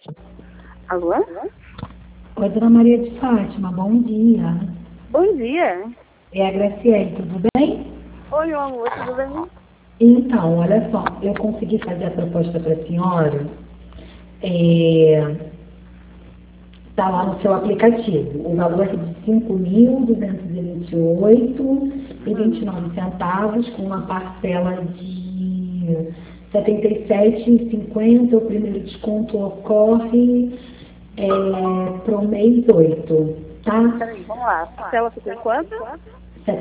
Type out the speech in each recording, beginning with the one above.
Alô? Oi, Dona Maria de Fátima, bom dia. Bom dia. É a Graciele, tudo bem? Oi, meu amor, tudo bem? Então, olha só, eu consegui fazer a proposta para a senhora. É, tá lá no seu aplicativo. O valor é de 5.228,29 com uma parcela de 77,50. O primeiro desconto ocorre para o mês 8, tá? Peraí, vamos lá. A tela ficou em quanto? R$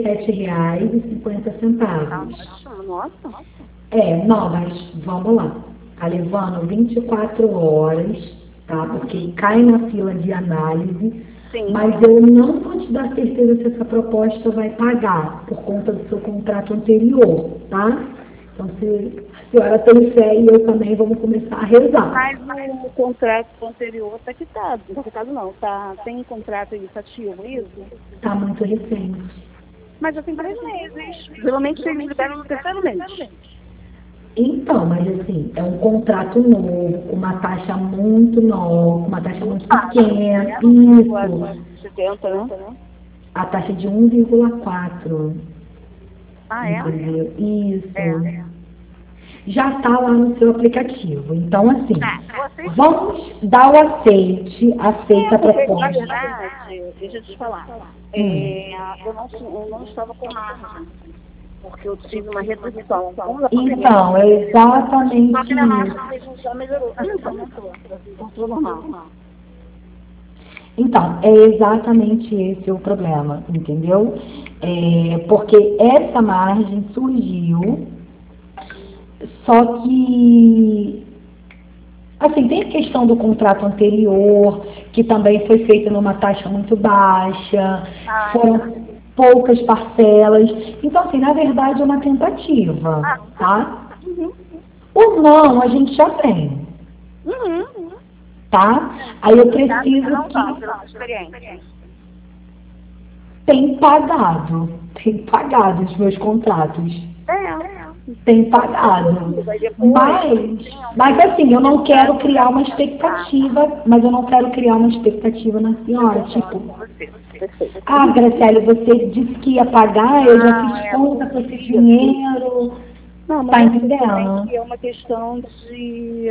77,50. Ótimo, nossa. Não, mas vamos lá. Tá levando 24 horas, tá? Porque cai na fila de análise, Sim. mas eu não vou te dar certeza se essa proposta vai pagar por conta do seu contrato anterior, tá? Então, se a senhora tem fé e eu também, vamos começar a rezar. Mas o contrato anterior está quitado. Não está quitado não, tá, tem contrato aí ativo, isso? Tá muito recente. Mas já tem 3 meses. Geralmente eles liberam no terceiro mês. Então, mas assim, é um contrato novo, com uma taxa muito nova, uma taxa muito pequena. Isso. 70, né? A taxa de 1,4. Ah, é? Entendeu? Isso. Já está lá no seu aplicativo. Então, assim, Você... vamos dar o aceita a porque, na proposta. verdade, deixa eu te falar. Eu não estava com margem, porque eu tive uma redução. Então, é exatamente Só que a margem isso. já melhorou. Voltou normal. Então, é exatamente esse o problema, entendeu? Porque essa margem surgiu, só que, assim, tem a questão do contrato anterior, que também foi feito numa taxa muito baixa, foram poucas parcelas. Então, assim, na verdade é uma tentativa, tá? O não a gente já tem, tá? Aí eu preciso que tem pagado os meus contratos. Tem pagado. Mas assim, eu não quero criar uma expectativa, na senhora, tipo, Graciele, você disse que ia pagar, eu já fiz conta com esse dinheiro, Não, tá mas entendendo? é uma questão de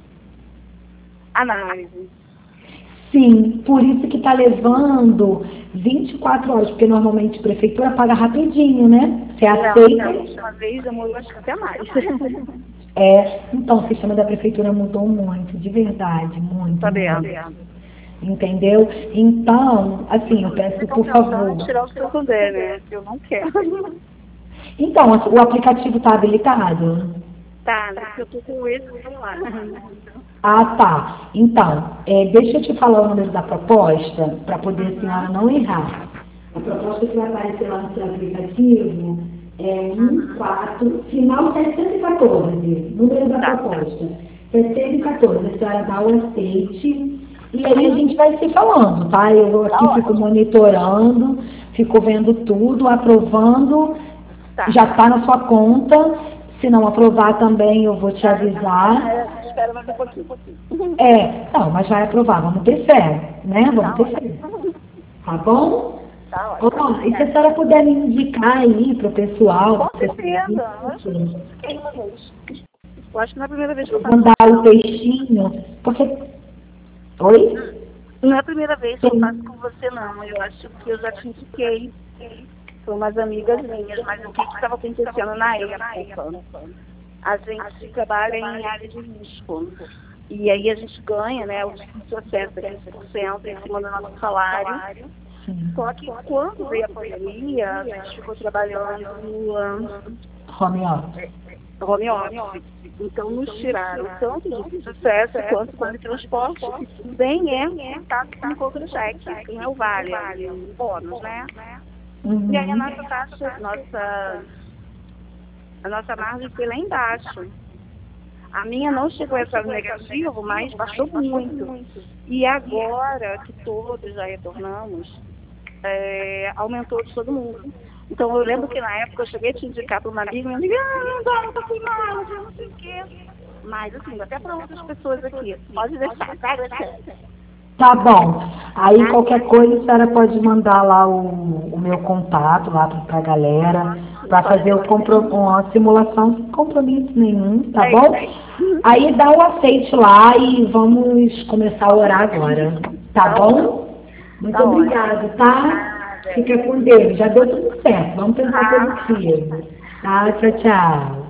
análise. Sim, por isso que tá levando 24 horas, porque normalmente a prefeitura paga rapidinho, né? Você aceita. Uma vez demorou acho que até mais. Então o sistema da prefeitura mudou muito, de verdade, muito. Entendeu? Então, assim, eu peço, por favor. Tirar o que eu puder, né? Eu não quero. Então, o aplicativo está habilitado? Tá, eu tô com esse celular. Tá. Então, deixa eu te falar o número da proposta, para poder a senhora não errar. A proposta que vai aparecer lá no seu aplicativo é 14, final 714, número da proposta. 714, a senhora dá o aceite, e aí a gente vai se falando, tá? Eu aqui fico monitorando, fico vendo tudo, aprovando, já está na sua conta. Se não aprovar também, eu vou te avisar. Espera mais um pouquinho. Não, mas vai aprovar, vamos ter fé, né? Vamos ter fé. Tá bom? Tá ótimo. E se a senhora puder me indicar aí pro pessoal. Com certeza. Eu acho que não é a primeira vez que eu faço. Mandar o textinho, porque... Oi? Não é a primeira vez que eu faço com você, não. Eu acho que eu já te indiquei. São umas amigas minhas, mas o que estava acontecendo na época? A gente trabalha em área de risco. E aí a gente ganha, né, o difícil acesso a 15% em cima do nosso salário. Só que quando veio a pandemia, a gente ficou trabalhando home office. Então nos tiraram tanto de sucesso quanto de transporte, que também é taxa com contra-cheque, que não é o vale, é o bônus, né? E aí a nossa taxa, a nossa margem foi lá embaixo. A minha não chegou a estar no negativo, mas baixou muito. E agora que todos já retornamos, aumentou de todo mundo. Então eu lembro que na época eu cheguei a te indicar para uma amiga, não tá com margem, não sei o quê. Mas, assim, até para outras pessoas aqui. Pode deixar, tá? Tá bom. Aí qualquer coisa a senhora pode mandar lá o meu contato lá pra galera, para fazer uma simulação sem compromisso nenhum, tá bom? Aí dá o aceite lá e vamos começar a orar agora, tá bom? Muito obrigada, tá? Fica com Deus. Já deu tudo certo. Vamos pensar positivo. Tá? Tchau, tchau.